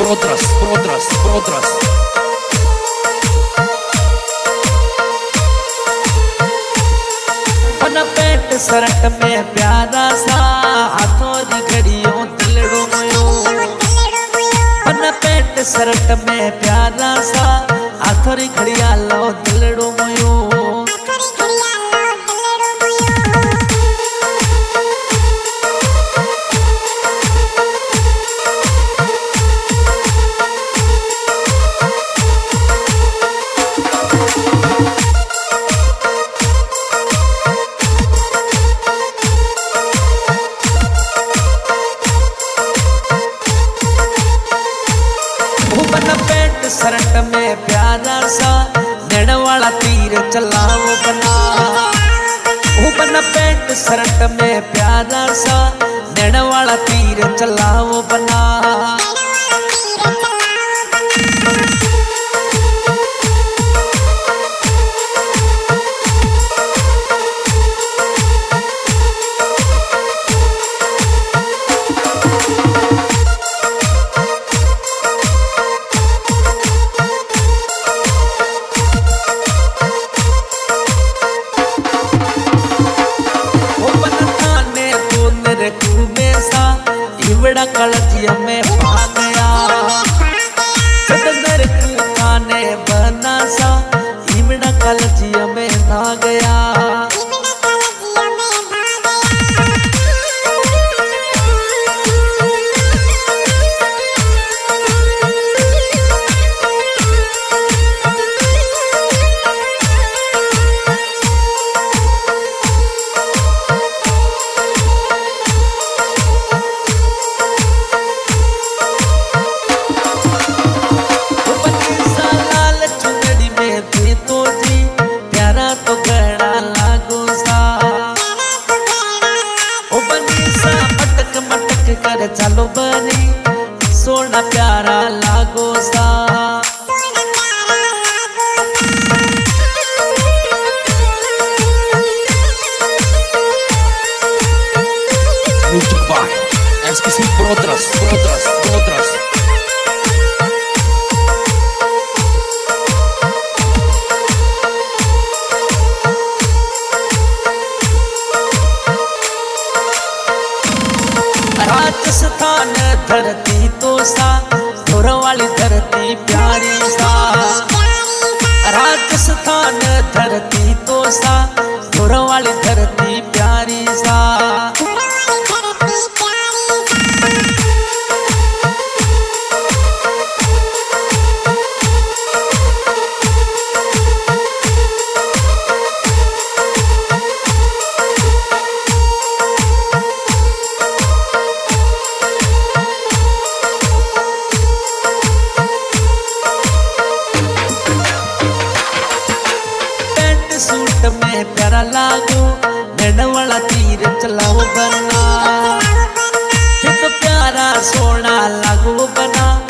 Protras. बना पेट shirt में प्यारा सा हाथों दी घड़ियों दिलड़ो मयो। बना पेट शर्ट में प्यारा सा हाथों दी घड़िया लो दिलड़ो मयो। शर्ट में प्यारा सा नेड़ वाला तीर चलाओ बना। बना पेंट शर्ट में प्यारा सा नेड़ वाला तीर चलाओ बना। इवड़ा कलजिया में पा गया सदर खाने बना सा इवड़ा कलजिया में ना गया। कर चलो बनी सोना प्यारा लागो सा। Music by SPC Protras. Rajasthan धरती तो सा धुर वाली धरती प्यारी सा। राजस्थान धरती तो सा धुर वाली धरती प्यारी सा। सूट में प्यारा लागो नेड़ वाला तीर चलाओ बना। तो प्यारा सोना लागो बना।